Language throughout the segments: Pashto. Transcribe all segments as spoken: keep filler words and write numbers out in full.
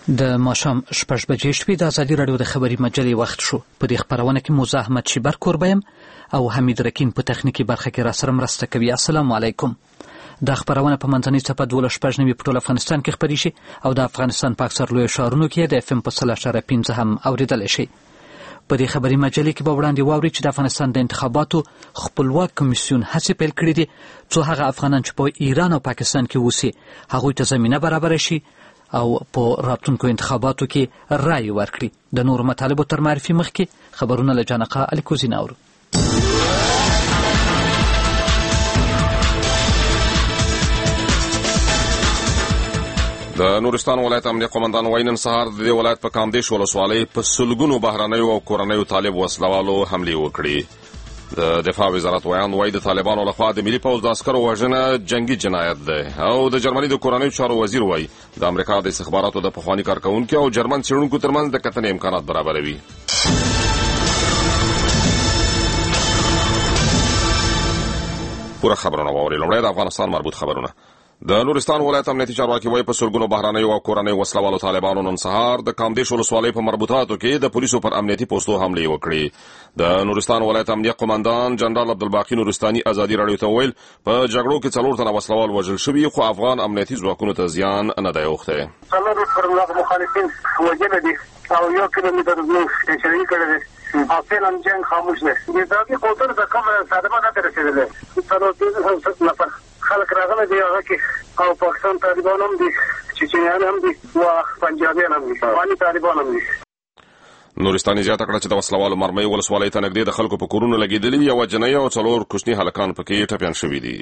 د ماښام شپږ بجې شوې. د ازادي راډیو د خبري مجلې وخت شو. په دې خبرونه کې موزه احمد شیبر کوربه یم او حمید رکین په تخنیکي برخه کې را سره مرسته کوي. السلام علیکم. دا خبرونه په منځنۍ څپه دولس شپږ نوي په ټول افغانستان کې خپرې شي او د افغانستان په اکثر لویو ښارونو کې د اف ام په سل اشاره پنځه هم اورېدلی شي. په دې خبري مجلې کې به وړاندې واوري چې د افغانستان د انتخاباتو خپلواک کمیسیون هڅې پیل کړي دي څو هغه افغانان چې په ایران او پاکستان کې اوسي هغوی ته زمینه برابره شي او په راتلونکو انتخاباتو کې رای ورکړي. د نورو مطالبو تر معرفي مخکې خبرونه له جانقه الکوزي اورو. د نورستان ولایت امنیه قومندان وايي نن سهار د دې ولایت په کامدیش ولسوالۍ په سلګونو بهرنیو او کورنیو طالب وسلوالو حملې وکړي. د دفاع وزارت ویان وايي د طالبانو لخوا د ملي پوځ د عسکرو وژنه جنگي جنایت ده او د جرمني د کورنیو چارو وزیر وايي د امریکا د استخباراتو د پخواني کارکونکو او جرمن څېړونکو ترمنځ د کتنې امکانات برابروي. پوره خبرونه واورئ. لومړی د افغانستان مربوط خبرونه. د نورستان ولایت امنیتي چارواکي وايي په سلګونو بهرنیو او کورنیو وسلوالو طالبانو نن سهار د کامدیش ولسوالۍ په مربوطاتو کې د پولیسو پر امنیتي پوستو حملې وکړې. د نورستان ولایت امنیه قومندان جنرال عبدالباقي نورستاني ازادي راډیو ته وویل په جګړو کې څلور تنه وسلوال وژل شوي خو افغان امنیتي ځواکونو ته زیان نه دی اوښتی. څلور پر مخالفین وژلي دي او یو کیلومتر زموږ شهري کړی دی او فعلا جنګ خاموش دی. د دغې قوتونو ته کوم صدمه نه ده رسېدلې. څلور پنځه نفر خلک راغلي دي هغه کې او پاکستان طالبان هم دي، چچنیان هم دي او پنجابیان هم دي، افغاني طالبان هم دي. نورستاني زیاته کړه چې د وسلوالو مرمۍ ولسوالۍ ته نږدې د خلکو په کورونو لګېدلي یوه جنۍ او څلور کوچني هلکان پکې ټپیان شوي دي.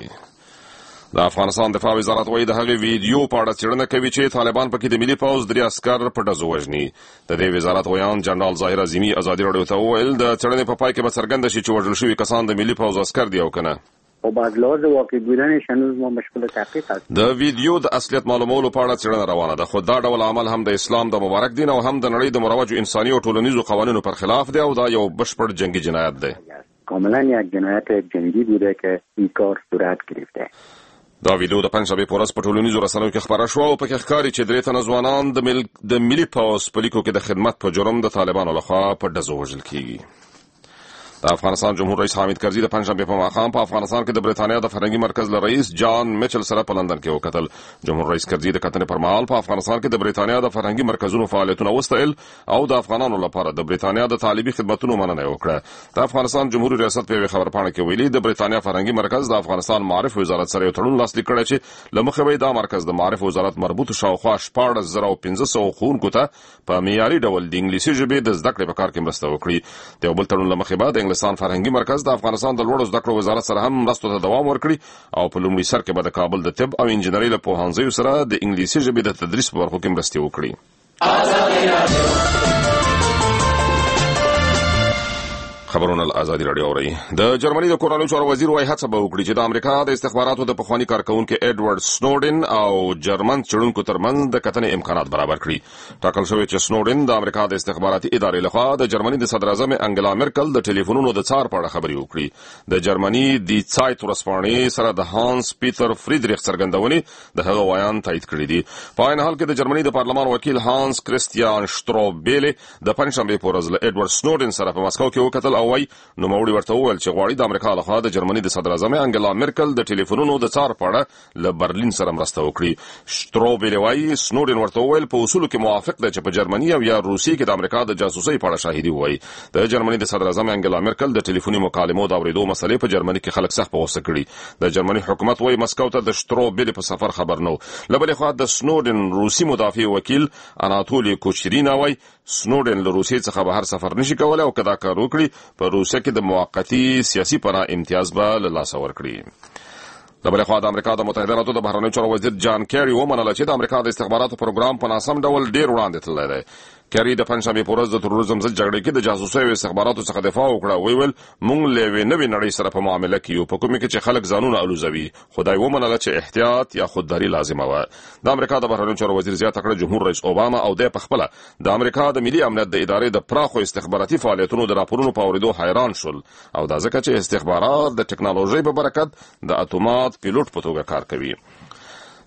د افغانستان دفاع وزارت وايي د هغې ویډیو په اړه څېړنه کوي چې طالبان پکې د ملي پوځ درې عسکر په ډزو وژني. د دې وزارت ویان جنرال ظاهر عظیمي ازادي راډیو ته وویل د څېړنې په پای کې به څرګنده شي چې وژل شوي کسان د ملي پوځ عسکر دي او که نه. او بعد لحاظ واقع بودنش هنوز ما مشغول تحقیق هستیم. د ویډیو د اصلیت معلومولو په اړه څېړنه روانه ده خو دا ډول عمل هم د اسلام د مبارک دین او هم د نړۍ د مروجو انساني او ټولنیزو قوانینو پر خلاف دی او دا یو بشپړ جنگي جنایت دی. کاملا یک جنایت جنگی بوده که این کار صورت گرفته. دا ویډیو د پنځشنبې په ورځ په ټولنیزو رسنیو کې خپره شوه او پکې ښکاري چې درې تنه ځوانان د مل... د ملي پوځ په لیکو کې د خدمت په جرم د طالبانو لخوا په ډزو وژل کیږي. د افغانستان جمهور رئیس حامد کرزي د پنځشنبې په ماښام په افغانستان کې د برېټانیا د فرهنګي مرکز له رئیس جان میچل سره په لندن کې وکتل. جمهور رئیس کرزي د کتنې پر مهال په افغانستان کې د برېټانیا د فرهنګي مرکزونو فعالیتونه وستایل او د افغانانو لپاره د برېټانیا د طالبي خدمتونو مننه وکړه. د افغانستان جمهوریت ریاست په یوه خبرپاڼه کې ویلي د برېټانیا فرهنګي مرکز د افغانستان معارف وزارت سره یو تړون لاسلیک کړی چې له مخې به دا مرکز د معارف وزارت مربوط شاوخوا شپاړس زره او پنځه سوه ښوونکو ته په معیاري ډول د انګلیسي ژبې د زده کړې په کار کې مرسته وکړي. د یو بل تړون له مخې به د انګلستان فرهنګي مرکز د افغانستان د لوړو زده کړو وزارت سره هم مرستو ته دوام ورکړي او په لومړي سر کې به د کابل د طب او انجنیري له پوهنځیو سره د انګلیسي ژبې د تدریس په برخو کې مرستې وکړي. خبرونه الازادي راډیو اوري. د جرمني د کورنیو چارو وزیر وايي هڅه به وکړي چې د امریکا د استخباراتو د پخواني کارکونکو ایډورډ سنوډن او جرمن څېړونکو ترمنځ د کتنې امکانات برابر کړي. ټاکل شوی چې سنوډن د امریکا د استخباراتي ادارې لخوا د جرمني د صدر اعظم انګلا مرکل د ټلیفونونو د څار په اړه خبرې وکړي. د جرمني دی سایت ورځپاڼې سره د هانس پیټر فریدریخ څرګندونې د هغه ویان تایید کړي دي. په عین حال کې د جرمني د پارلمان وکیل هانس کریستیان شټروبېلې د پنځشنبې په ورځ له ایډورډ سنوډن سره په مسکو کې وکتل او وايي نوموړي ورته وویل چې غواړي د امریکا لخوا د جرمني د صدر اعظم انګلا مرکل د ټلیفونونو د څار په اړه له برلین سره مرسته وکړي. شټروبېلې وايي سنوډن ورته وویل په اصولو کې موافق دی چې په جرمني او یا روسیې کې د امریکا د جاسوسۍ په اړه شاهدي ووایي. د جرمني د صدر اعظم انګلا مرکل د ټلیفوني مکالمو د اورېدو مسلې په جرمني کې خلک سخت په غوسه کړي. د جرمني حکومت وايي مسکو ته د شټروبېلې په سفر خبر نه و. له بلې خوا د سنوډن روسي مدافع وکیل اناتولي کوچرینا وايي سنوډن له روسیې څخه بهر سفر نشي کولی او که دا کار وکړي په روسیه کې د موقتي سیاسي پناه امتیاز به له لاسه ورکړي. د بلې خوا د امریکا د متحده ایالاتو د بهرنیو چارو وزیر جان کیری ومنله چې د امریکا د استخباراتو پروګرام په ناسم ډول ډیر وړاندې تللی دی. کیری د پنځشنبې په ورځ د تروریزم ضد جګړې کې د جاسوسۍ او استخباراتو څخه دفاع وکړه. ویل موږ له یوې نوې نړۍ سره په معامله کې یو په کومه کې چې خلک ځانونه الوزوي. خدای ومنله چې احتیاط یا خودداري لازمه وه. د امریکا د بهرنیو چارو وزیر زیاته کړه جمهور رئیس اوباما او د پخپله د امریکا د ملي امنیت د ادارې د پراخو استخباراتي فعالیتونو د راپورونو په اورېدو حیران شول او دا ځکه چې استخبارات د ټکنالوژۍ په برکت د اتومات پیلوټ په توګه کار کوي.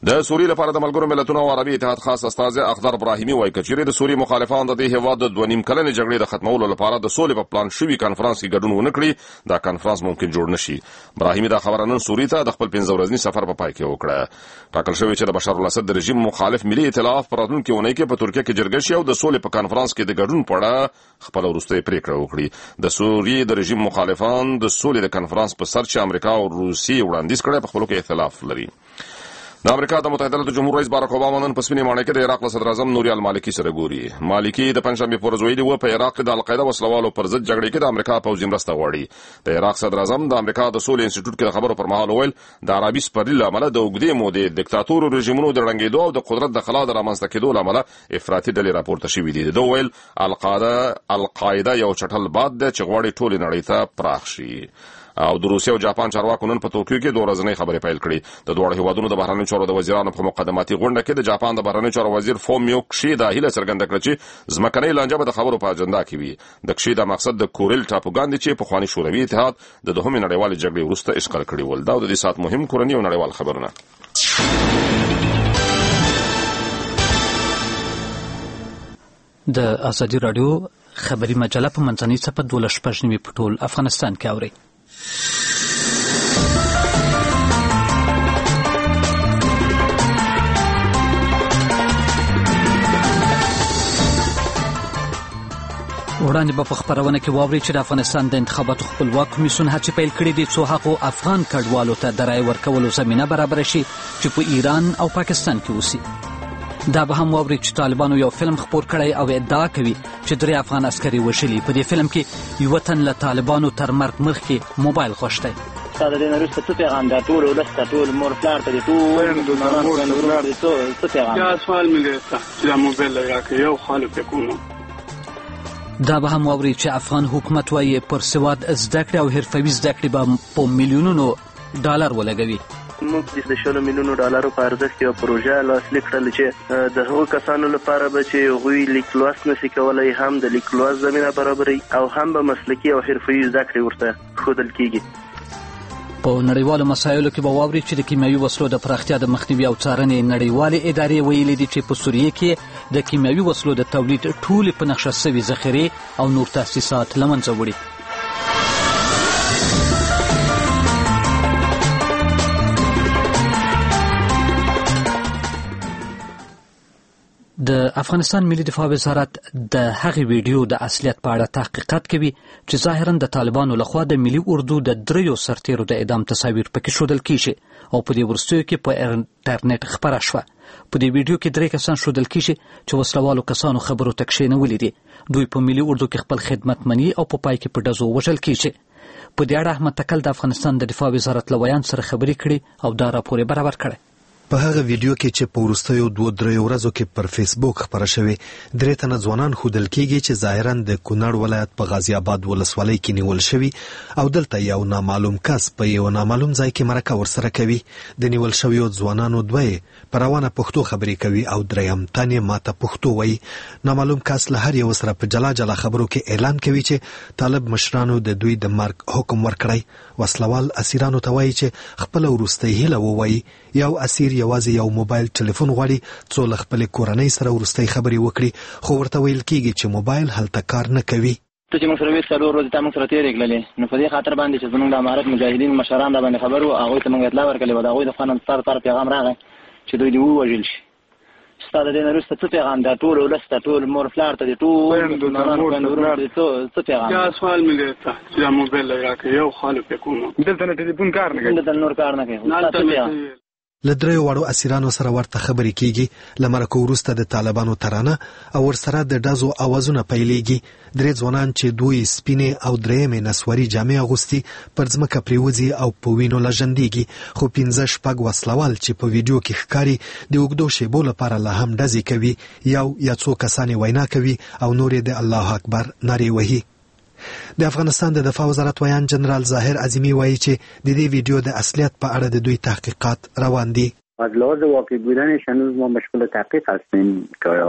د سوریې لپاره د ملګرو ملتونو او عربي اتحاد خاص استازی اخضر ابراهیمي وایي چې د سوریې مخالفان د دې هیواد د دوه نیم کلنې جګړې د ختمولو لپاره د سولې په پلان شوي کانفرنس کې ګډون ونه کړي دا کانفرنس ممکن جوړ نشي. ابراهیمي دا خبره نن سوریې ته د خپل پنځه ورځني سفر په پای کې وکړه. ټاکل شوی چې د بشار الاسد د رژیم مخالف ملي ائتلاف پر راتلونکي اونۍ کې په ترکیه کې جرګه شي او د سولې په کانفرنس کې د ګډون په اړه خپل وروستۍ پریکړه وکړي. د سوریې د رژیم مخالفان د سولې د کانفرنس په سر چې امریکا او روسیې وړاندیز کړی په خپلو کې اختلاف لري. د امریکا د متحده ایالاتو جمهور رئیس باراک اوباما نن په سپینې ماڼۍ کې د عراق له صدر اعظم نوري المالکي سره ګوري. مالکي د پنځشنبې په ورځ ویلي و په عراق کې د القاعده وسلوالو پر ضد جګړې کې د امریکا پوځي مرسته غواړي. د عراق صدر اعظم د امریکا د سولې انسټیټیوټ کې د خبرو پر مهال وویل د عربي سپرلي له امله د اوږدې مودې دیکتاتورو رژیمونو د ړنګېدو او د قدرت د خلا د رامنځته کېدو له امله افراطي ډلې راپورته شوي دي. ده وویل القاعده القاعده یو چټل باد دی چې غواړي ټولې نړۍ ته پراخ شي. او د روسیې او جاپان چارواکو نن په توکیو کې دوه ورځنۍ خبرې پیل کړې. د دواړو هیوادونو د بهرنیو چارو د وزیرانو په مقدماتي غونډه کې د جاپان د بهرنیو چارو وزیر فومیو کشیدا هیله څرګنده کړه چې ځمکنۍ لانجه به د خبرو په اجنډا کې وي. د کشیدا مقصد د کورل ټاپوګان دي چې پخواني شوروي اتحاد د دوهمې نړیوالې جګړې وروسته اشغال کړي ول. دا د دې ساعت مهم کورني او نړیوال خبرونه. د ازادي رادیو خبري مجله په منځنۍ صفحه دولس شپږ نیمې په ټول افغانستان کې اوري. وړاندې به په خبرونه کې واوري چې د افغانستان د انتخاباتو خپلواک کمیسیون هڅې پیل کړي دي څو هغو افغان کډوالو ته د رایې ورکولو زمینه برابره شي چې په ایران او پاکستان کې اوسي. دا به هم واوري چې طالبانو یو فلم خپور کړی او ادعا کوي چې درې افغان عسکري وژلي. په دې فلم کې یو تن له طالبانو تر مرګ مخکې موبایل خوښتی. دا د دې وروسته څه پیغام دا ټول ولس ته ټول مور پلار ته ټول څه پیغام یا سوال مې درته چې دا موبایل راکړي یو خالق کوم. دا به هم واوري چې افغان حکومت وايي پر سواد زده کړې او حرفوي زده کړې به په میلیونونو ډالر ولګوي. موږ د شلو میلیونو ډالرو په ارزښت یو پروژه لاسلیک کړل چې د هغو کسانو لپاره به چې هغوی لیک لوست نشي کولی هم د لیک لوست زمینه برابروي او هم به مسلکي او حرفوي زده کړې ورته ښودل کیږي. په نړیوالو مسایلو کې به واوري چې د کیمیاوي وسلو د پراختیا د مخنیوي او څارنې نړیوالې ادارې ویلي دي چې په سوریې کې د کیمیاوي وسلو د تولید ټولې په نقشه سوي ذخیرې او نور تاسیسات له منځه وړي. د افغانستان ملي دفاع وزارت د هغې ویډیو د اصلیت په اړه تحقیقات کوي چې ظاهرا د طالبانو لخوا د ملي اردو د دریو سرتیرو د اعدام تصاویر پکې ښودل کیږي او په دې وروستیو کې په انټرنیټ خپره شوه. په دې ویډیو کې درې کسان ښودل کیږي چې وسلوالو کسانو خبرو ته کښېنولي دي. دوی په ملي اردو کې خپل خدمت مني او په پای کې په ډزو وژل کیږي. په دې اړه احمد تکل د افغانستان د دفاع وزارت له ویان سره خبرې کړي او دا راپور یې برابر کړی. په هغه ویډیو کې چې په وروستیو دوه درې ورځو کې پر فیسبوک خپره شوې درې تنه ځوانان ښودل کېږي چې ظاهرا د کونړ ولایت په غازي آباد ولسوالۍ کې نیول شوي او دلته یو نامعلوم کس په یو نامعلوم ځای کې مرکه ورسره کوي. د نیول شویو ځوانانو دوه په روانه پښتو خبرې کوي او دریم تن یې ماته پښتو وایي. نامعلوم کس له هر یو سره په جلا جلا خبرو کې اعلان کوي چې طالب مشرانو د دوی د مرګ حکم ورکړی. وسلوال اسیرانو ته وایي چې خپل وروستۍ هیله ووایي. یو اسیر یوازې یو موبایل ټلیفون غواړي څو له خپلې کورنۍ سره وروستۍ خبرې وکړي خو ورته ویل کېږي چې موبایل هلته کار نه کوي. ته چې موږ سره ویل څلور ورځې ته موږ سره تېرې کړلې نو په دې خاطر باندې چې زموږ د امارت مجاهدین مشران را باندې خبر وو هغوی ته موږ اطلاع ورکړلې وه د هغوی د خوا نه سر سر پیغام راغی چې دوی دې ووژل شي. ستا د دې نه وروسته څه پیغام دا ټول ولس ته ټول مور پلار ته دې ټول څه پیغام یا سوال مې درته چې دا موبایل راکړي یو خالق کوم دلته نه ټلیفون کار نه کوي دلته نور کار نه کوي. له دریو وړو اسیرانو سره ورته خبرې کیږي. له مرکو وروسته د طالبانو ترانه او ورسره د ډزو اوازونه پیلېږي. درې ځوانان چې دوی سپینې او درېیمې نسواري جامې اغوستي پر ځمکه پریوځي او په وینو لژندېږي خو پنځه شپږ وسلوال چې په ویډیو کې ښکاري د اوږدو شیبو لپاره لا هم ډزې کوي. یو یا څو کسانې وینا کوي او نور یې د الله اکبر نارې وهي. د افغانستان د دفاع وزارت ویان جنرال ظاهر عظیمی وایي چې د دې ویډیو د اصلیت په اړه د دوی تحقیقات روان دي. از لحاظ واقع بودنش هنوز ما مشغول تحقیق هستیم که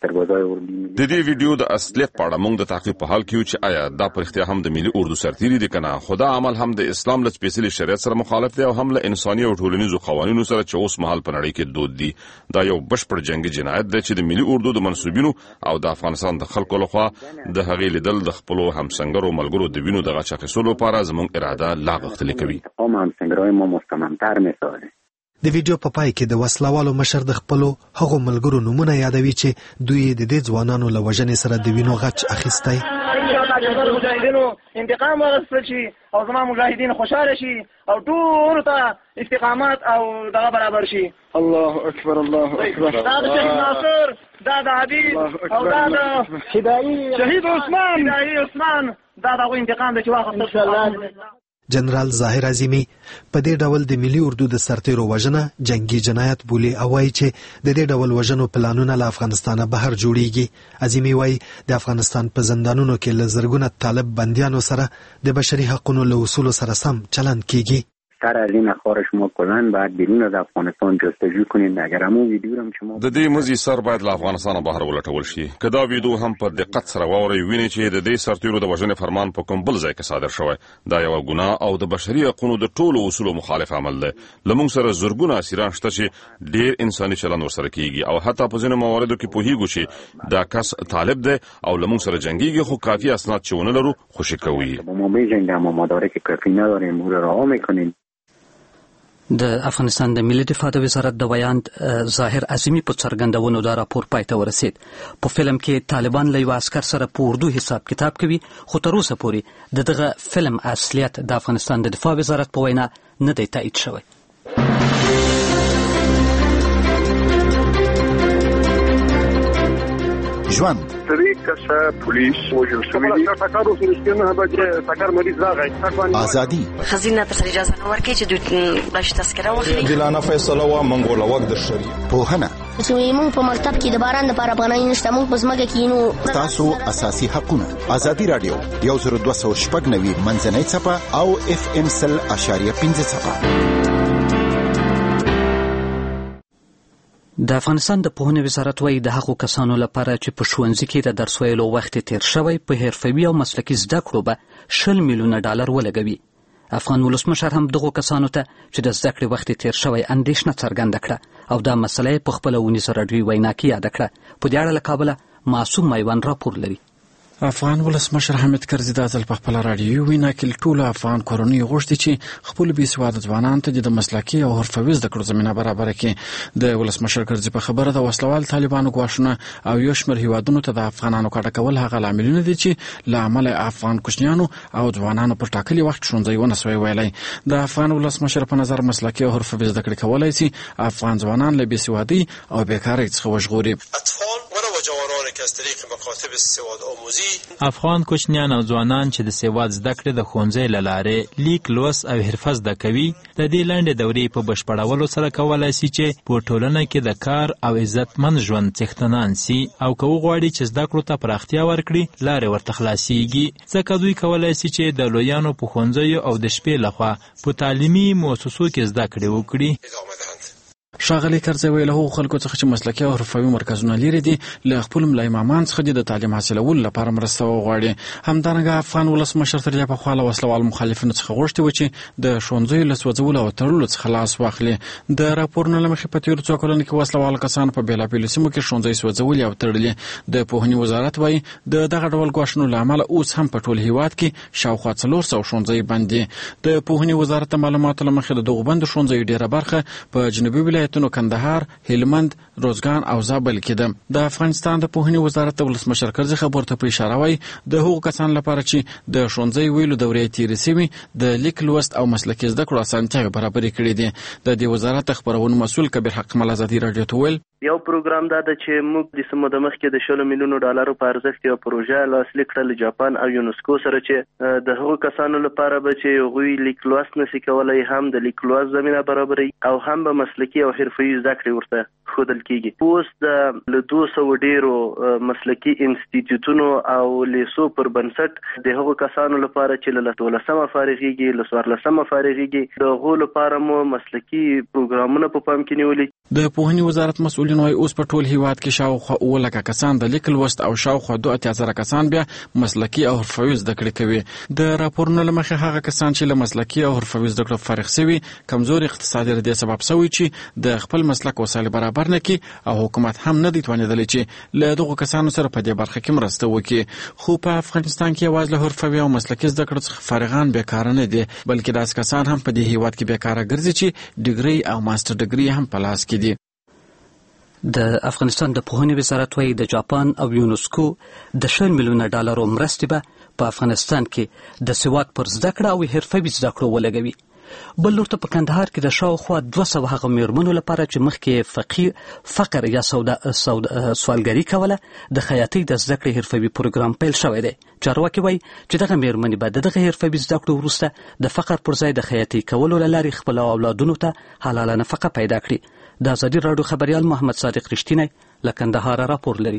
سربازای اردوی د دې ویډیو د اصلیت په اړه موږ د تحقیق په حال کې یو چې آیا دا پر اختیار هم د ملي اردو سرتیري دي کنه خدا عمل هم د اسلام له سپیشلی شریعت سره مخالف دی او هم له انساني او ټولنیزو قوانینو سره چې اوس مهال په نړۍ کې دود دي دا یو بشپړ جنگي جنایت دی چې د ملي اردو د منسوبینو او د افغانستان د خلکو لخوا د هغې لیدل د خپل همسنګرو ملګرو د وینو دغه چاخېسولو لپاره زموږ اراده لا غښتلې کوي تمام همسنګرای ما مستممتر می‌سازه. د ویډیو په پای کې د وسلوالو مشر د خپلو هغو ملګرو نومونه یادوي چې دوی د دې ځوانانو له وژنې سره د وینو غچ اخیستی. مجاهدینو انتقام واخیستل شي او زما مجاهدین خوشاله شي او ټول ته استقامت او دغه برابر شي. الله اکبر الله اکبر. دا د شهید ناصر دا د حبیب او دا د فدایی شهید عثمان فدایی عثمان دا دغه انتقام د چې واخیستل ان شاء الله. جنرال ظاهر عظیمی په دې ډول د ملي اردو د سرتیرو وژنه جنگي جنایت بولي او وايي چې د دې ډول وژنو پلانونه له افغانستانه بهر جوړیږي. عظیمی وايي د افغانستان په زندانونو کې له زرګونه طالب بندیانو سره د بشري حقوقو له اصولو سره سم چلند کیږي. سر از این خار شما کلان باید بیرون از افغانستان جستجو کنید. اگر همو ویدیو هم شما د دې مزي سر باید له افغانستان بهر ولټول شي. کدا ویډیو هم په دقت سره واوري ویني چې د دې سرتیرو د وژنې فرمان په کوم بل ځای کې صادر شوی. دا یو ګناه او د بشري حقوقو د ټولو اصولو مخالف عمل دی. لمونږ سره زرګونه اسیران شته چې ډیر انساني چلند ورسره کیږي او حتی په ځینو مواردو کې پوهیږو چې دا کس طالب دی او لمونږ سره جنگيږي خو کافي اسناد چې ونه لرو خوشی کوي. ما می‌جنگیم اما مدارک کافی نداریم او را رها می‌کنیم. د افغانستان د ملي دفاع د وزارت د ویاند ظاهر عظیمی په څرګندونو دا راپور پای ته ورسید. په فلم کې طالبان له یو عسکر سره په اردو حساب کتاب کوي خو تر اوسه پورې د دغه فلم اصلیت د افغانستان د دفاع وزارت په وینا نه دی تایید شوی. ژوند طریق کسا پولیس وجل شوی دی تکارو سرشتنه به تکار مریض راغی ازادي خزینه ته اجازه نه ورکړي چې دوی باش تذکره واخلي. دلانه فیصله وا منغول وقت د شری پوهنه چې موږ په مکتب کې د باران د لپاره پناه نشته موږ په ځمکه کې نو تاسو اساسي حقوقونه ازادي رادیو یو زر دوه سوه شپږ نوي منځنۍ صفه او اف ام سل اشاریه پنځه صفه. د افغانستان د پوهنې وزارت وايي د هغو کسانو لپاره چې په ښوونځي کې د درس ویلو وخت تیر شوی په حرفوي او مسلکي زده کړو به شل میلیونه ډالر ولګوي. افغان ولسمشر هم دغو کسانو ته چې د زده کړې وخت تیر شوی اندېښنه څرګنده کړه او دا مسله په خپله اونیزه راډیوي وینا کې یاده کړه. په دې اړه له کابله معصوم میوند راپور لري. افغان ولسمشر حامد کرزي د ځل په خپل رادیوي وینا کې ټول افغان کورنۍ غوښتي چې خپل بېسواده ځوانان ته د مسلکي او حرفوي زده کړو زمينه برابر کړي. د ولسمشر کرزي په خبره د وسلوال طالبانو غواښونه او یو شمېر هیوادونو ته د افغانانو کډه کول هغه لاملونه دي چې له امله افغان کوچنیانو او ځوانانو پر ټاکلي وخت ښوونځی ونه سوی ویلی. د افغان ولسمشر په نظر مسلکي او حرفوي زده کړې کولای شي افغان ځوانان له بېسوادۍ او بیکارۍ څخه وژغوري. جوانان که از طریق مکاتب سواد آموزی افغان کوچنیان او ځوانان چې د سواد زده کړې د ښوونځي له لارې لیک لوست او حرفه زده کوي د دې لنډې دورې په بشپړولو سره کولی شي چې په ټولنه کې د کار او عزتمند ژوند څښتنان سي او که وغواړي چې زده کړو ته پراختیا ورکړي لارې ورته خلاصیږي ځکه دوی کولی شي چې د لویانو په ښوونځیو او د شپې لخوا په تعلیمي مؤسسو کې زده کړې وکړي. ښاغلي کرزي ویل هغو خلکو څخه چې مسلکي او حرفوي مرکزونه لري دي له خپلو ملا امامان څخه د تعلیم حاصلولو لپاره مرسته وغواړي. همدارنګه افغان ولسمشر تر دې پخوا له وسلوال مخالفینو څخه غوښتي و چې د ښوونځیو له سوځولو او تړلو څخه لاس واخلي. د راپورونو له مخې په تېرو څو کلونو کې وسلوال کسان په بېلابېلو سیمو کې ښوونځي سوځولي او تړلي. د پوهنې وزارت وایي د دغه ډول ګواښونو له امله اوس هم په ټول هیواد کې شاوخوا څلور سوه ښوونځي بند دي. د پوهنې وزارت د معلوماتو له مخې د دغو بندو ښوونځیو ډېره برخه په جنوبي ولایتونو کندهار، هلمند، روزګان او زابل کې ده. د افغانستان د پوهنې وزارت د ولسمشر کرزي خبرو ته په اشاره وایي د هغو کسانو لپاره چې د ښوونځي ویلو دورې تېرې سوي د لیک لوست او مسلکي زده کړو اسانتیاوې برابرې کړي دي. د دې وزارت د خپرونو مسؤل کبیر حق مل ازادي راډیو ته وویل یو پروګرام دا ده چې موږ د سمو د مخکې د شلو میلیونو ډالرو په ارزښت یو پروژه لاسلیک کړه جاپان او یونسکو سره چې د هغو کسانو لپاره به چې هغوی لیک لوست نشي کولی هم د لیک لوست زمینه برابري او هم به مسلکي او حرفوي زده کړې ورته ښودل کیږي. اوس د له دوه سوه ډیرو مسلکي انسټیټیوټونو او لیسو پر بنسټ د هغو کسانو لپاره چې له دولسمه فارغېږي له څوارلسمه فارغېږي د هغو لپاره مو مسلکي پروګرامونه په پام کې نیولي. د پوهنې وزارت مسؤلین وايي اوس په ټول هیواد کې شاوخوا اووه لکه کسان د لیک لوست او شاوخوا دوه اتیا زره کسان بیا مسلکي او حرفوي زده کړې کوي. د راپورونو له مخې هغه کسان چې له مسلکي او حرفوي زده کړو فارغ شوي کمزوري اقتصادي د دې سبب شوی چې د خپل مسلک وسایل برابر نه کړي او حکومت هم نه دی توانېدلی چې له دغو کسانو سره په دې برخه کې مرسته وکړي. خو په افغانستان کې یوازې له حرفوي او مسلکي زده کړو څخه فارغان بیکاره نه دي بلکې داسې کسان هم په دې هیواد کې بیکاره ګرځي چې ډیګري او ماستر ډیګري هم په لاس کې دي. د افغانستان د پوهنې وزارت وايي د جاپان او یونسکو د شل میلیونه ډالرو مرستې به په افغانستان کې د سواد پر زده کړه او حرفوي زده کړو ولګوي. بل لورته په کندهار کې د شاوخوا دوه سوه هغه میرمنو لپاره چې مخکې فقیر فقر یا سودا سوالګري کوله د خیاطۍ د زده کړې حرفوي پروګرام پیل شوی دی. چارواکي وايي چې دغه میرمنې به د دغه حرفوي زده کړو وروسته د فقر پر ځای د خیاطۍ کولو له لارې خپلو اولادونو ته حلاله نفقه پیدا کړي. د ازادي راډیو خبریال محمد صادق رښتینی له کندهار راپور لري.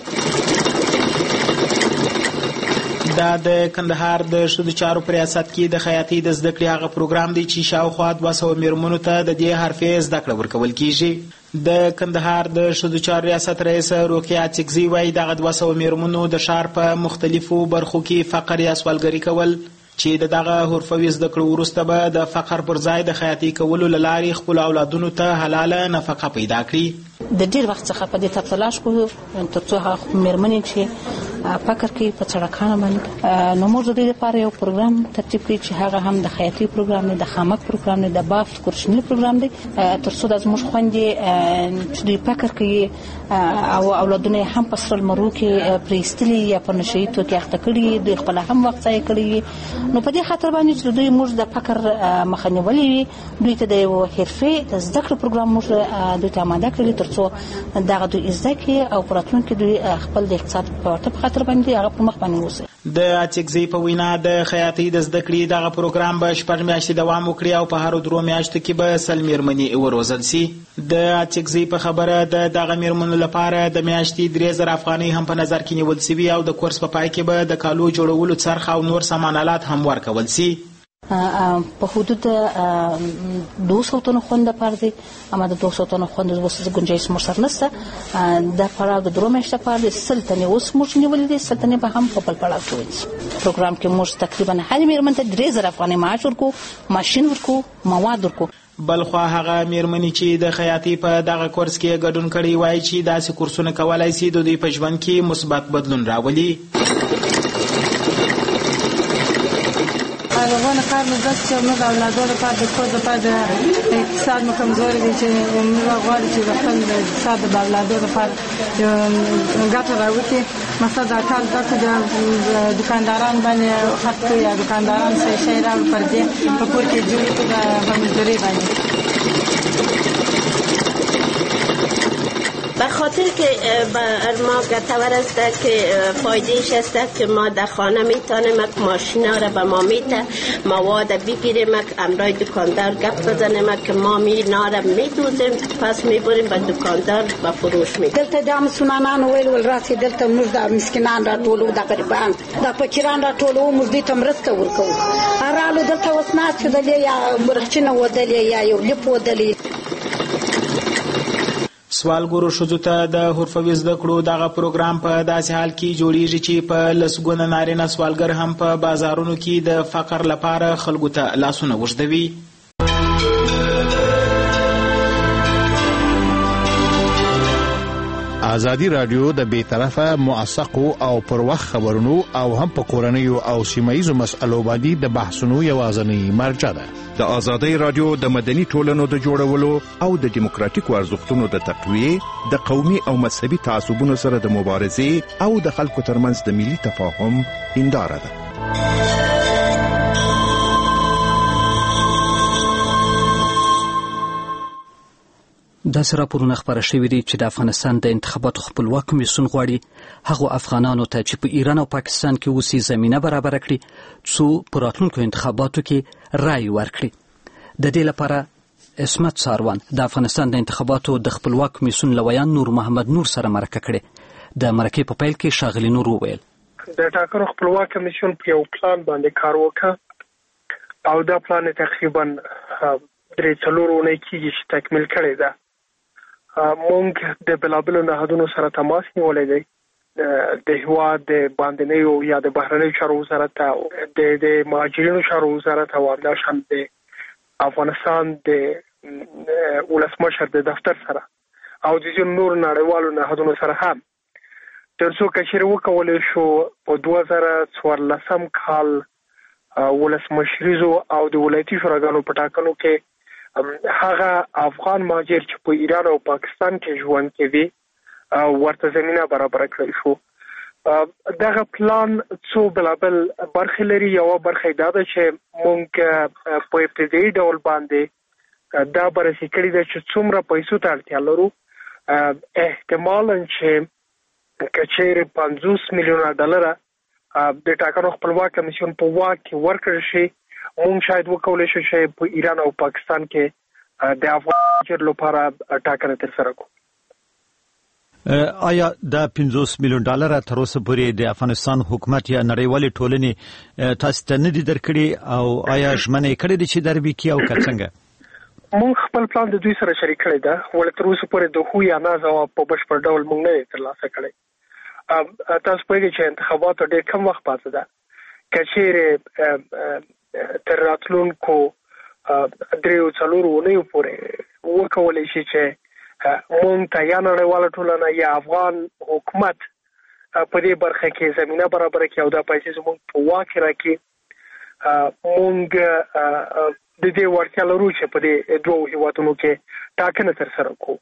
دا د کندهار د ښځو چارو په ریاست کې د خیاطۍ د زده کړې هغه پروګرام دی چې شاوخوا دوه سوه میرمنو ته د دې حرفې زده کړه ورکول کیږي. د کندهار د ښځو چارو ریاست رئیس روقیه چکزي وایي دغه دوه سوه میرمنو د ښار په مختلفو برخو کې فقر یا سوالګري کول چې د دغه حرفوي زده کړو وروسته به د فقر پر ځای د خیاطۍ کولو له لارې خپلو اولادونو ته حلاله نفقه پیدا کړي. د ډېر وخت څخه په دې تلاش کوو تر څو هغه میرمنې چې فقر کوي په سړکانو باندې نو موږ د دې لپاره یو پروګرام ترتیب کړی چې هغه هم د خیاطۍ پروګرام دی، د خامک پروګرام دی، د بافت کورشنل پروګرام دی تر څو د زموږ خویندې چې دوی فقر کوي او اولادونه هم په سره لمرو کې پرېستلي یا په نشهیي توکي اخته کړي دوی خپله هم وخت ضایع کړي. نو په دې خاطر باندې چې دوی موږ د فقر مخه نیولې وي دوی ته د یو حرفې د زده کړې پروګرام موږ دوی ته اماده کړي تر څو دغه دوی زده کړي او په راتلونکي دوی خپل د اقتصاد په خاطر باندې هغه پر مخ باندې ووسي. د اچکزي په وینا د خیاطۍ د زده کړې دغه پروګرام به شپږ میاشتې دوام وکړي او په هرو درو میاشتو کې به سل میرمنې وروزل سي. د اچکزي په خبره د دغه میرمنو لپاره د میاشتې درې زره افغانۍ هم په نظر کې نیول سوي او د کورس په پای کې به د کالو جوړولو څرخ او نور سامان آلات هم ورکول سي. په حدود دو سوه تنو خوند لپاره دی اما د دو سوه تنو خوند وسه گنجایش مو سره نشته د پړاو د درو میاشتو لپاره سل تنې اوس موږ نیولې دي سل تنې به هم په بل پړاو کې وي. پروګرام کې موږ تقریبا هر میرمن ته درې زره افغانۍ معاش ورکو، ماشین ورکو، مواد ورکو. بلخوا هغه میرمنې چې د خیاطۍ په دغه کورس کې ګډون کړی وایي چې داسې کورسونه کولای سي د دوی په ژوند کې مثبت بدلون راولي. روانه کار مو داسې چې موږ اولادو لپاره د کور لپاره د اقتصاد مو کمزوري دی چې موږ غواړو چې د خپل اقتصاد د اولادو لپاره ګټه راوکړي. مثلا دا کار زده کړو د دکانداران باندې خرڅ کړو یا دکانداران څه شی راوړو پر دې په کور کې جوړ کړو په مزدورۍ باندې. به خاطر که بر ما گتور است که فایدهش است که ما در خانه میتونیم ماشینا را به ما میته مواد بگیریم امرای دکاندار گپ بزنیم که ما می نار میدوزیم پس میبریم به دکاندار به فروش میدیم. دلته د مسلمانانو ویل ول راځي دلته موږ د مسکینان را ټولو د غریبان د فقیران را ټولو موږ دې ته مرسته ورکوو. ارالو دلته وسنات چې د یا مرچنه ودلې یا یو لپ ودلې. سوالګرو ښځو ته د حرفوي زده کړو دغه پروګرام په داسې حال کې جوړیږي چې په لسګونه نارینه سوالګر هم په بازارونو کې د فقر لپاره خلکو ته لاسونه اوږدوي. ازادي رادیو د بیطرفه موثقو او پر وخت خبرونو او هم په کورنیو او سیمایي مسألو باندې د بحثونو یوازینی مرجع ده. د ازادي رادیو د مدني ټولنو د جوړولو او د دیموکراتیکو ارزښتونو د تقویه، د قومي او مذهبي تعصبونو سره د مبارزې او د خلکو ترمنځ د ملي تفاهم هنداره ده. داسې راپورونه خپاره شوي دي چې د افغانستان د انتخاباتو خپلواک کمیسیون غواړي هغو افغانانو ته چې په ایران او پاکستان کې اوسي زمینه برابره کړي څو په راتلونکو انتخاباتو کې رای ورکړي. د دې لپاره اسمت ساروان د افغانستان د انتخاباتو د خپلواک کمیسیون لویان نور محمد نور سره مرکه کړې. د مرکې په پیل کې ښاغلي نور وویل د ټاکنو خپلواک کمیسیون په یو پلان باندې کار وکړ او دا پلان تقریبا درې څلور اونۍ کېږي چې تکمیل کړی ده. موږ د بېلابېلو نهادونو سره تماس نیولی دی، د هیواد د باندنیو یا د بهرنیو چارو وزارت د د مهاجرینو چارو وزارت او همداشان د افغانستان د ولسمشر د دفتر سره او د ځینو نور نړیوالو نهادونو سره هم تر څو که چېرې وکولی شو په دوه زره څوارلسم کال ولسمشریزو او د ولایتي شوراګانو په ټاکنو کې هغه افغان مهاجر چې په ایران او پاکستان کې ژوند کوي ورته زمینه برابر کړی شو. دغه پلان څو بلابل برخې لري. یوه برخه دا ده چې موږ په ابتدایي ډول باندې دا بررسي کړې ده چې څومره پیسو ته اړتیا لرو. احتمالاً چې که چیرې پنځوس میلیونه ډالره د ټاکنو خپلواک کمیسیون په واک کې ورکړل شي، موږ شاید وکولی شو چې په ایران او پاکستان کې د افغان مهاجر لپاره ټاکنه ترسره کړو. آیا د پنځوس میلیون ډالر تر اوسه پورې د افغانستان حکومت یا نړیوالې ټولنې تاسو ته نه دي درکړي او آیا ژمنه یې کړې ده چې دربي کی او که څنګه؟ موږ خپل پلان د دوی سره شریک کړی ده، ولې تر اوسه پورې د خو یا نه ځواب په بشپړ ډول موږ نه ترلاسه کړی. تاسو پوهیږئ چې انتخابات ډېر کم وخت پاتې ده. که چیرې تر راتلونکو دریو څلورو اونیو پورې وکولی شي چې مونږ ته یا نړیواله ټولنه یا افغان حکومت په دې برخه کې زمینه برابره کړي او دا پیسې زموږ په واک کې راکړي، مونږ د دې وړتیا لرو چې په دې دوو هیوادونو کې ټاکنه ترسره کړو.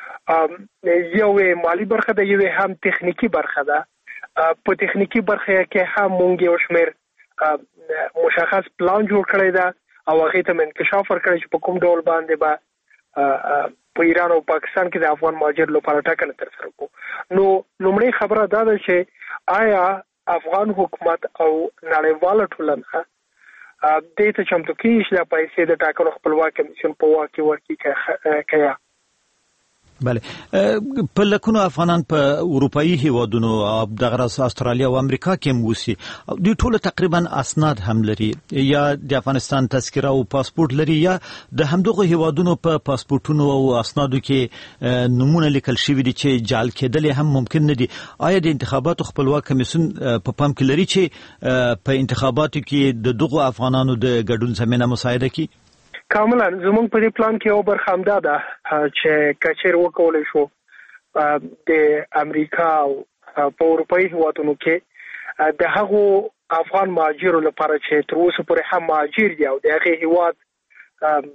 یوې مالي برخه ده، یوې هم تخنیکي برخه ده. په تخنیکي برخه کې هم مونږ یو شمېر مشخص پلان جوړ کړی ده او هغې ته انکشاف ورکړی چې په کوم ډول باندې به په ایران او پاکستان کې د افغان مهاجر لپاره ټاکنه ترسره کړو. نو لومړی خبره دا ده چې آیا افغان حکومت او نړیواله ټولنه دې ته چمتو کېږي چې دا پیسې د ټاکنو خپلواک کمیسیون په واک کې ورکړي که یا؟ بله، په لکونو افغانان په اروپایي هیوادونو او دغه راز استرالیا او امریکا کې هم اوسي، دوی ټول تقریبا اسناد هم لري، یا د افغانستان تذکره او پاسپورت لري یا د همدغه هیوادونو په پاسپورتونو او اسنادو کې نمونه لیکل شوي دي چې جعل کېدل هم ممکن نه دي. آیا د انتخاباتو خپلواک کمیسیون په پام کې لري چې په انتخاباتو کې د دغو افغانانو د ګډون زمینه مساعده کړي؟ کاملا زموږ په دې پلان کې یو برخه همدا ده چې که چیرې وکولی شو د امریکا او په اروپایي هیوادونو کې د هغو افغان مهاجرو لپاره چې تر اوسه پورې هم مهاجر دي او د هغې هیواد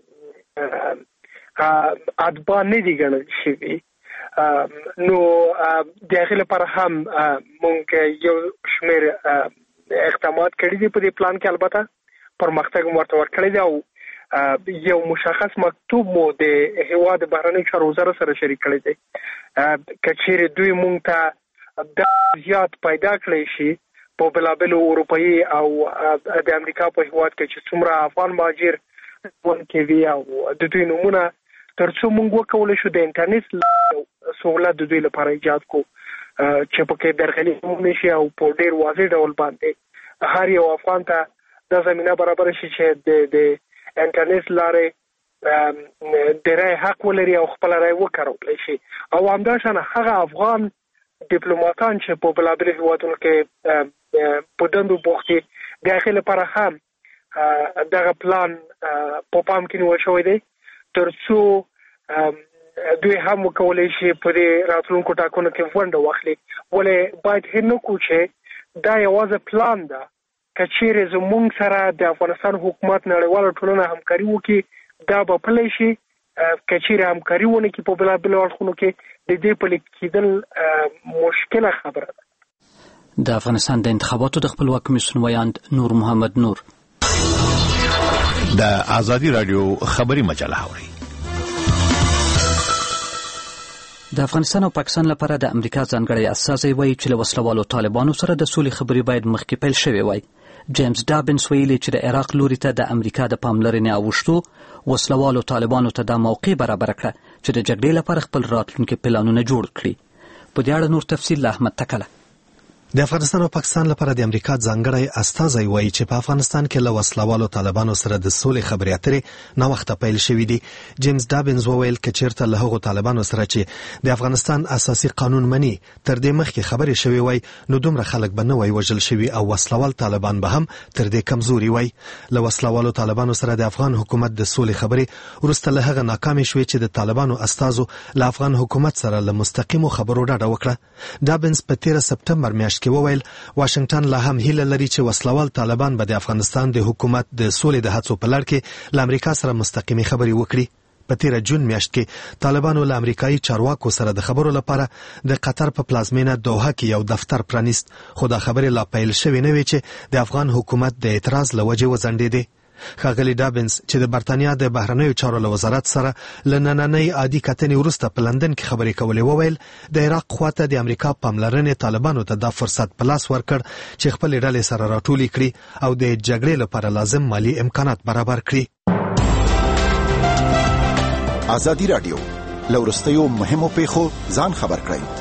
اتباع نه دي ګڼل شوي، نو د هغې لپاره هم موږ یو شمېر اقدامات کړي دي په دې پلان کې. البته پرمختګ مو ورته ورکړی دی او یو مشخص مکتوب مو د هیواد د بهرنیو چارو وزارت سره شریک کړی دی. که چیرې دوی مونږ ته دا زیات پیدا کړی شي په بېلابېلو اروپایي او د امریکا په هیواد کې چې څومره افغان مهاجر ژوند کوي او د دوی نومونه تر څو مونږ وکولی شو د انټرنیټ سهولت د دوی لپاره ایجاد کو چې پکې درغلي هم شي او په ډېر واضح ډول باندې هر یو افغان ته دا زمینه برابر شي چې د د انټرنیټ لارې د رای حق ولري او خپل رای وکارولی شي. او همداشان هغه افغان ډیپلوماتان چې په بېلابېلو هیوادونو کې په دندو بوخت دي د هغې لپاره هم دغه پلان په پام کې نیول شوی دی تر څو دوی هم وکولی شي په دې راتلونکو ټاکنو کې ونډه واخلي. ولې باید هېر نه کړو چې دا یوازې پلان ده. که چیرې زموږ سره د افغانستان حکومت نړیواله ټولنه همکاري وکړي دا به پلی شي، که چیرې همکاري ونه کړي په بېلابېلو اړخونو کې د دې پلی کېدل مشکله خبره ده. د افغانستان د انتخاباتو د خپلواک کمیسیون ویاند نور محمد نور. د ازادي رادیو خبري مجله اوري. د افغانستان او پاکستان لپاره د امریکا ځانګړی استازی وایي چې له وسلوالو طالبانو سره د سولې خبرې باید مخکې پیل شوې وای. جیمز ډابنس ویلي چې د عراق لوري ته د امریکا د پاملرنې اوښتو وسلوالو طالبانو ته دا موقع برابر کړه چې د جګړې لپاره خپل راتلونکي پلانونه جوړ کړي. په دې اړه نور تفصیل له احمد تکله. د افغانستان او پاکستان لپاره د امریکا ځانګړی استازی وایي چې په افغانستان کې له وسلوالو طالبانو سره د سولې خبرې اترې نو وخت پیل شوې دي. جیمز ډابنز وویل چې چیرته له هغو طالبانو سره چې د افغانستان اساسي قانون مني تر دې مخکې خبرې شوې وای نو دومره خلک به نه وای وژل شوي او وسلوال طالبان به هم تر دې کمزوري وای. له وسلوالو طالبانو سره د افغان حکومت د سولې خبرې وروسته له هغه ناکامې شوې چې د طالبانو استازو له افغان حکومت سره له مستقیمو خبرو ډډه وکړه. ډابنز په تیره سپتمبر میاشت کې وویل واشنگټن لا هم هیله لري چې وسلوال طالبان به د افغانستان د حکومت د سولې د هڅو په لړ کې له امریکا سره مستقیمي خبرې وکړي. په تیره جون میاشت کې طالبانو له امریکایي چارواکو سره د خبرو لپاره د قطر په پلازمینه دوحه کې یو دفتر پرانیست، خو دا خبرې لا پیل شوې نه وي چې د افغان حکومت د اعتراض له وجې وځنډېدې. ښاغلي ډابنس چې د برتانیا د بهرنیو چارو له وزارت سره له نننۍ عادي کتنې وروسته په لندن کې خبرې کولې وویل د عراق خواته د امریکا پاملرنې طالبانو ته دا فرصت په لاس ورکړ چې خپل ډلې سره راټولې کړي او د جګړې لپاره لازم مالی امکانات برابر کړي. ازادي رادیو لورستیو مهمو پیښو ځان خبر کړئ.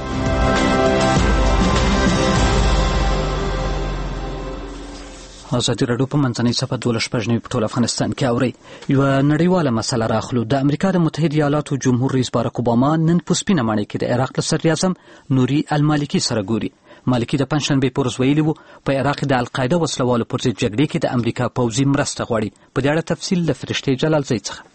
ازادي راډیو په منځنۍ صفحه دولس شپږ نوي په ټول افغانستان کې اوري. یوه نړیواله مسله راخلو. د امریکا د متحده ایالاتو جمهور رئیس باراک اوباما نن په سپینه ماڼۍ کې د عراق له صدراعظم نوري المالکي سره ګوري. مالکي د پنځشنبې په ورځ ویلي وو په عراق د القاعده وسلوالو پر ضد جګړې کې د امریکا پوځي مرسته غواړي. په دې اړه تفصیل له فرشتې جلالزی څخه.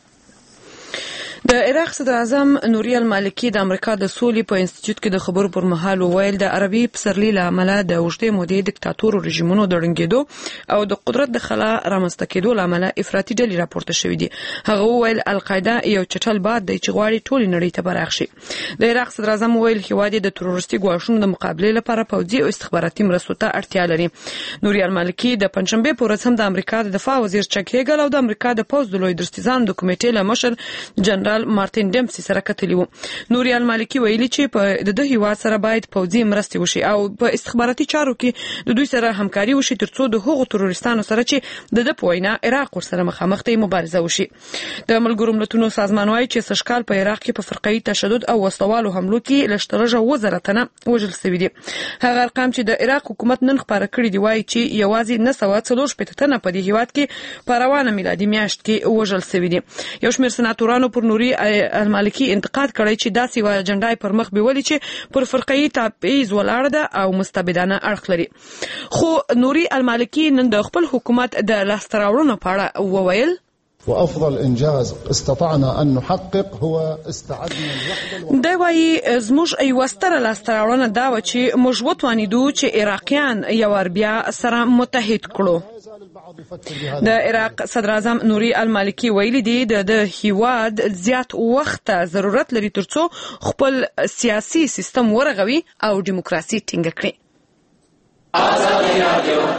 د عراق صدر اعظم نوري المالکي د امریکا د سولې په انسټیټیوټ کې د خبرو پر مهال وویل د عربي پسرلي له امله د اوږدې مودې دیکتاتورو رژیمونو د ړنګېدو او د قدرت د خلا رامنځته کېدو له امله افراطي ډلې راپورته شوې دي. هغه وویل القاعده یو چټل باد دی چې غواړي ټولې نړۍ ته پراخ شي. د عراق صدر اعظم وویل هیواد د تروریستي ګواښونو د مقابلې لپاره پوځي او استخباراتي مرستو ته اړتیا لري. نوري المالکي د پنځشنبې په ورځ هم د امریکا د دفاع وزیر چک هیګل او د امریکا د پوځ د لوی درستیزانو د کمیټې له مشر جنرال مارتین ډیمسي سره کتلی وو. نوري المالکي ویلي چې په د هیواد سره باید پوځي مرستې وشي او په استخباراتي چارو کې د دوی سره همکاري وشي ترڅو د هغو تروریستانو سره چې د د پوینا عراق ورسره مخامخ ته مبارزه وشي. د ملګرو ملتونو سازمان وايي چې سشکال په عراق کې په فرقوي تشدد او وسلوالو حملو کې لشترجه وزره تنه وژل شوي دي. هغه ارقام چې د عراق حکومت نن خبره کړې دی وايي چې یوازې نه سوه څلور شپېته تنه په دې هیواد کې په روانه میلادي میاشت کې وژل شوي دي. یو شمېر سناتورانو پر نوري المالکي انتقاد کړی چې داسې یوه اجنډا پر مخ بیولي چې پر فرقوي تبعیض ولاړه ده او مستبدانه اړخ لري. خو نوري المالکي نن د خپل حکومت د لاسته راوړنو په اړه وویل وافضل انجاز استطعنا ان نحقق هو استعدنا الوحده. دا وايي زموږ یوه ستره لاسته راوړنه دا وه چې موږ وتوانېدو چې عراقیان یو وار بیا سره متحد کړو. د عراق صدر اعظم نوري المالکي ویلي دی د هیواد زیات وخت ضرورت لري ترڅو خپل سیاسي سیستم ورغوي او دیموکراسي ټینګه کړي. ازادي رادیو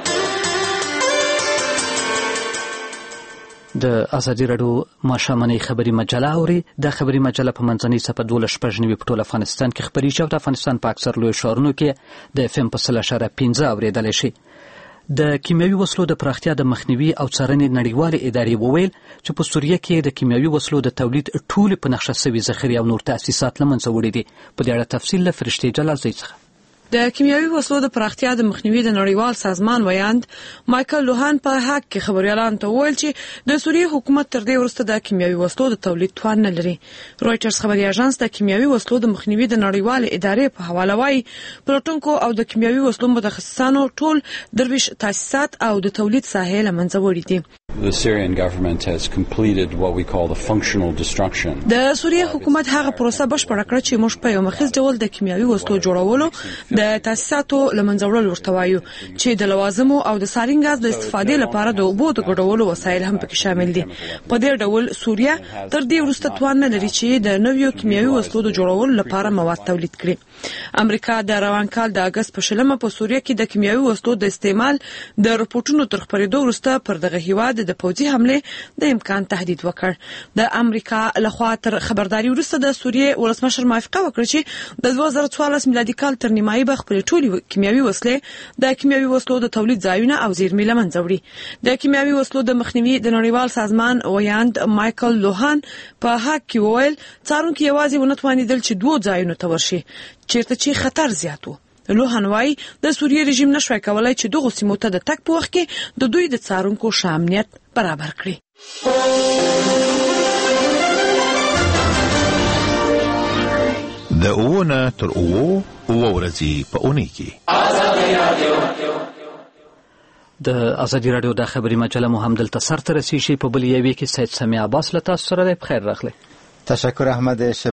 د ازادي راډیو ماښامنۍ خبري مجله اوري. د خبري مجله په منځنۍ صفحه دولس شپږ نوي په ټول افغانستان کې خپرېږي او د افغانستان په اکثر لویو ښارونو کې د اف ام په سل اشاره پنځه اورېدلی شي. د کیمیاوي وسلو د پراختیا د مخنیوي او څارنې نړیوالې ادارې وویل چې په سوریه کې د کیمیاوي وسلو د تولید ټولې په نقشه سوي ذخیرې او نور تاسیسات له منځه وړي دي. په دې اړه تفصیل له فرشتې جلالزی څخه. د کیمیاوي وسلو د پراختیا د مخنیوي د نړیوال سازمان ویاند مایکل لوهان په حق کې خبريالانو ته وویل چې د سوریه حکومت تر دې وروسته د کیمیاوي وسلو د تولید توان نه لري. رويټرز خبري اژانس د کیمیاوي وسلو د مخنیوي د نړیوال ادارې په حواله وايي پلوټونکو او د کیمیاوي وسلو متخصصانو ټول درویش تاسیسات او د تولید ساحې له منځه وړي دي. The Syrian government has completed what we call the functional destruction. د سوریه حکومت هغه پروسه بشپړه کړه چې موږ په یو مخیز ډول د کیمیاوي وسلو جوړولو د تاسیساتو له منځه وړل ورته وایو چې د لوازمو او د سارین غاز د استفادې لپاره د اوبو د ګډولو وسایل هم پکې شامل دي. په دې ډول سوریه تر دې وروسته توان نه لري چې د نویو کیمیاوي وسلو د جوړولو لپاره مواد تولید کړي. امریکا د روان کال د اگست په شلمه په سوریه کې د کیمیاوي وسلو د استعمال د رپورټونو تر خپرېدو وروسته پر دغه هیواد د پوځي حمله د امکان تهدید وکړ. د امریکا لخوا تر خبرداري وروسته د سوریې ولسمشر موافقه وکړه چې د دوه زره څوارلس میلادي کال تر نیمایي به خپلې ټولې کیمیاوي وسلې د کیمیاوي وسلو د تولید ځایونه او زیرمې له منځه وړي. د کیمیاوي وسلو د مخنیوي د نړیوال سازمان ویاند مایکل لوهان په حق کې وویل څارونکي یوازې ونه توانېدل چې دوو ځایونو ته ورشي چیرته چې خطر زیات و. لوهان وايي د سوریې رژیم نشوای کولای چې دغه سیمو ته د تګ په وخت کې د دوی د څارونکو ښه امنیت برابر کړي. د اوونه تر اوو اوه ورځې په اونۍ کې د ازادي رادیو د خبري مجله مو هم دلته سر ته رسیږي. په بل یوې کې سید سمیع عباس له تاسو سره دی. بخیر راغلی. تشکر احمد.